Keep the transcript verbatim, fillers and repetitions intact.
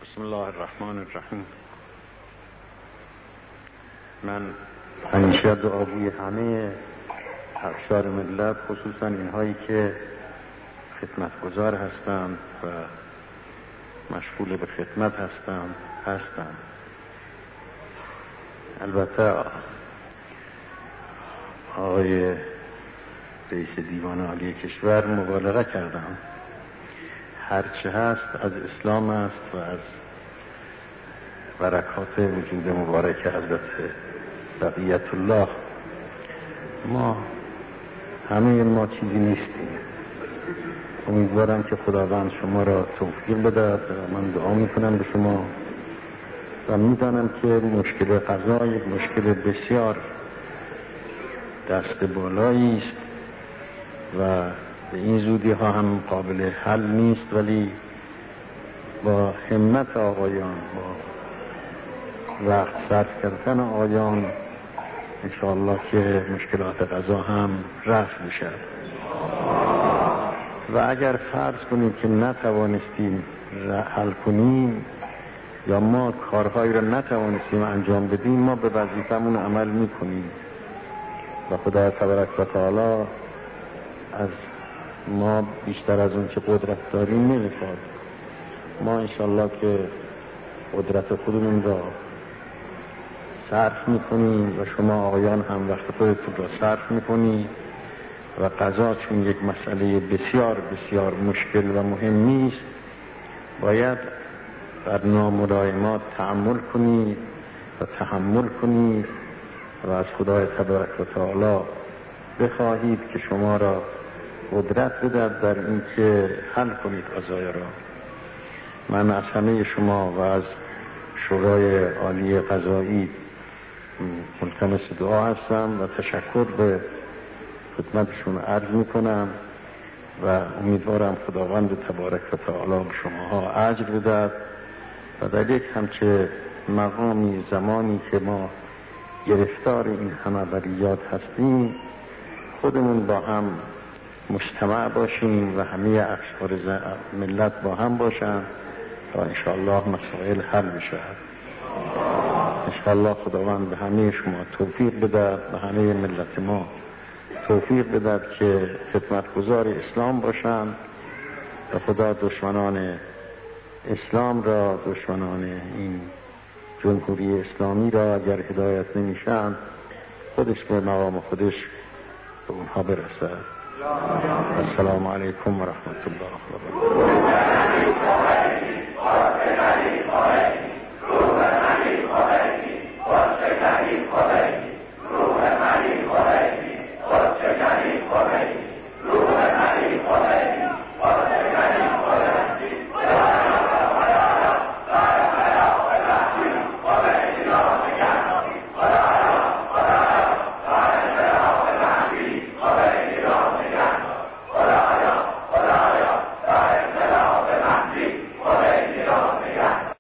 بسم الله الرحمن الرحیم. من همیشه دعاگوی همه افشار ملت، خصوصا اینهایی که خدمتگزار هستند و مشغول به خدمت هستند هستند البته آقای رئیس دیوان عالی کشور مبالغه کردم. هرچه هست از اسلام است و از برکات وجود مبارک حضرت بقیت الله. ما همه ما چیزی نیستیم. امیدوارم که خداوند شما را توفیق بدهد. من دعا میکنم به شما و میدانم که مشکل قضا یک مشکل بسیار دست بالایی است و به این زودی ها هم قابل حل نیست، ولی با همت آقایان، با وقت صرف کردن آقایان انشاءالله که مشکلات قضا هم رفع بشد. و اگر فرض کنیم که نتوانستیم حل کنیم یا ما کارهایی را نتوانستیم انجام بدیم، ما به وظیفمون عمل میکنیم و خدا تبارک و تعالی از ما بیشتر از اون که قدرت داریم نمیخواد. ما انشالله که قدرت خودمون را صرف میکنیم و شما آقایان هم وقت خودتون را صرف میکنید و قضا چون یک مسئله بسیار بسیار مشکل و مهمی است، باید در ناملایمات تأمل کنید و تحمل کنید و از خدای تبارک و تعالی بخواهید که شما را قدرت بدهد در این که حل کنید قضای را. من از همه شما و از شورای عالی قضایی ملتمس دعا هستم و تشکر به خدمتشون عرض میکنم و امیدوارم خداوند تبارک و تعالی به شماها اجر بدهد و در یک همچه مقامی زمانی که ما گرفتار این همه بلیات هستیم خودمون با هم مجتمع باشیم و همه اقشار ملت با هم باشن تا انشاءالله مسائل حل بشه. انشاءالله خداوند به همه شما توفیق بدهد، به همه ملت ما توفیق بدهد که خدمتگزار اسلام باشند و خدا دشمنان اسلام را، دشمنان این جمهوری اسلامی را اگر هدایت نمیشن خودش به مقام خودش به اونها برسد. السلام علیکم و رحمت الله و برکاته.